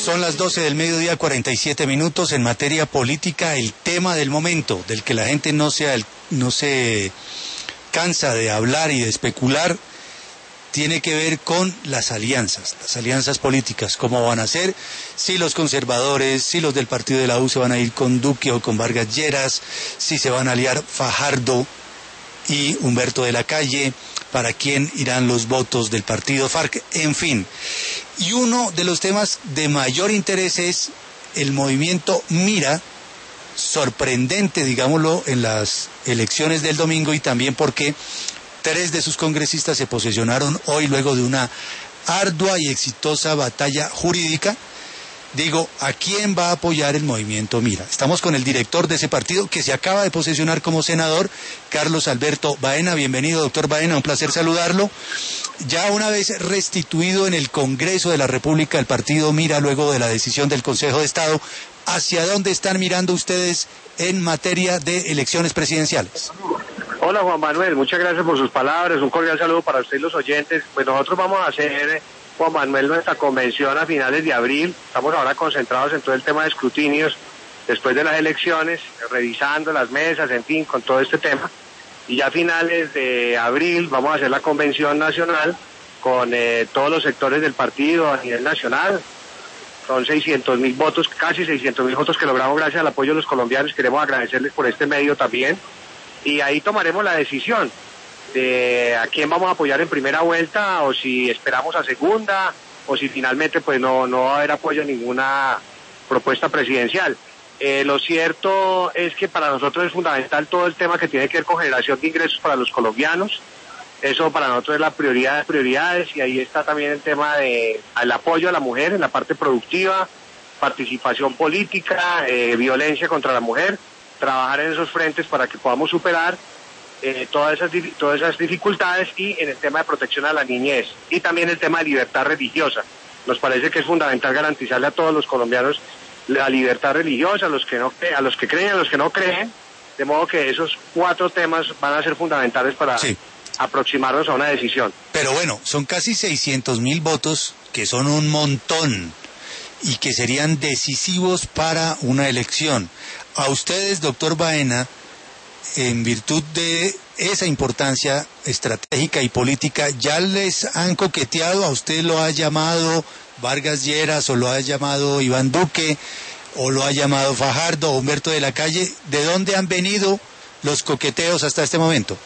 Son las 12 del mediodía, 47 minutos. En materia política, el tema del momento, del que la gente no se cansa de hablar y de especular, tiene que ver con las alianzas políticas, cómo van a ser, si los conservadores, si los del partido de la U se van a ir con Duque o con Vargas Lleras, si se van a aliar Fajardo y Humberto de la Calle, para quién irán los votos del partido FARC, en fin. Y uno de los temas de mayor interés es el movimiento Mira, sorprendente, digámoslo, en las elecciones del domingo, y también porque 3 de sus congresistas se posesionaron hoy luego de una ardua y exitosa batalla jurídica. Digo, ¿a quién va a apoyar el movimiento Mira? Estamos con el director de ese partido que se acaba de posesionar como senador, Carlos Alberto Baena. Bienvenido, doctor Baena, un placer saludarlo. Ya una vez restituido en el Congreso de la República el partido Mira, luego de la decisión del Consejo de Estado, ¿hacia dónde están mirando ustedes en materia de elecciones presidenciales? Hola Juan Manuel, muchas gracias por sus palabras, un cordial saludo para usted y los oyentes. Pues nosotros vamos a hacer, Juan Manuel, nuestra convención a finales de abril. Estamos ahora concentrados en todo el tema de escrutinios después de las elecciones, revisando las mesas, en fin, con todo este tema. Y ya a finales de abril vamos a hacer la convención nacional con todos los sectores del partido a nivel nacional. Son 600.000 votos, casi 600.000 votos que logramos gracias al apoyo de los colombianos. Queremos agradecerles por este medio también. Y ahí tomaremos la decisión de a quién vamos a apoyar en primera vuelta, o si esperamos a segunda, o si finalmente pues no va a haber apoyo a ninguna propuesta presidencial. Lo cierto es que para nosotros es fundamental todo el tema que tiene que ver con generación de ingresos para los colombianos. Eso para nosotros es la prioridad de prioridades, y ahí está también el tema de el apoyo a la mujer en la parte productiva, participación política, violencia contra la mujer, trabajar en esos frentes para que podamos superar todas esas dificultades, y en el tema de protección a la niñez, y también el tema de libertad religiosa. Nos parece que es fundamental garantizarle a todos los colombianos la libertad religiosa, a los que creen, a los que no creen, de modo que esos 4 temas van a ser fundamentales para aproximarnos a una decisión. Pero bueno, son casi 600.000 votos, que son un montón, y que serían decisivos para una elección. A ustedes, doctor Baena, en virtud de esa importancia estratégica y política, ¿ya les han coqueteado? ¿A usted lo ha llamado Vargas Lleras, o lo ha llamado Iván Duque, o lo ha llamado Fajardo o Humberto de la Calle? ¿De dónde han venido los coqueteos hasta este momento?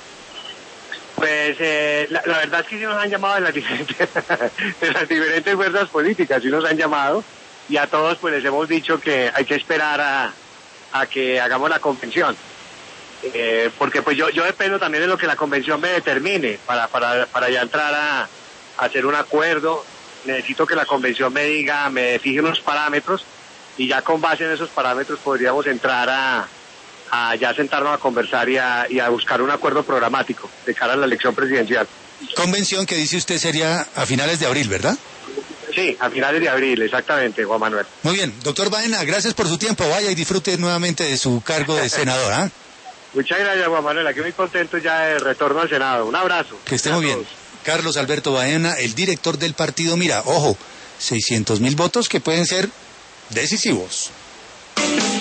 Pues la verdad es que sí nos han llamado de las diferentes fuerzas políticas, sí nos han llamado, y a todos pues les hemos dicho que hay que esperar a que hagamos la convención, porque pues yo dependo también de lo que la convención me determine para ya entrar a hacer un acuerdo. Necesito que la convención me fije unos parámetros, y ya con base en esos parámetros podríamos entrar a ya sentarnos a conversar y a buscar un acuerdo programático de cara a la elección presidencial. Convención que dice usted sería a finales de abril, ¿verdad? Sí, a finales de abril, exactamente, Juan Manuel. Muy bien, doctor Baena, gracias por su tiempo. Vaya y disfrute nuevamente de su cargo de senador, ¿ah? Muchas gracias, Juan Manuel. Aquí muy contento ya de retorno al Senado. Un abrazo. Que esté muy bien. Carlos Alberto Baena, el director del partido Mira. Ojo, 600.000 votos que pueden ser decisivos.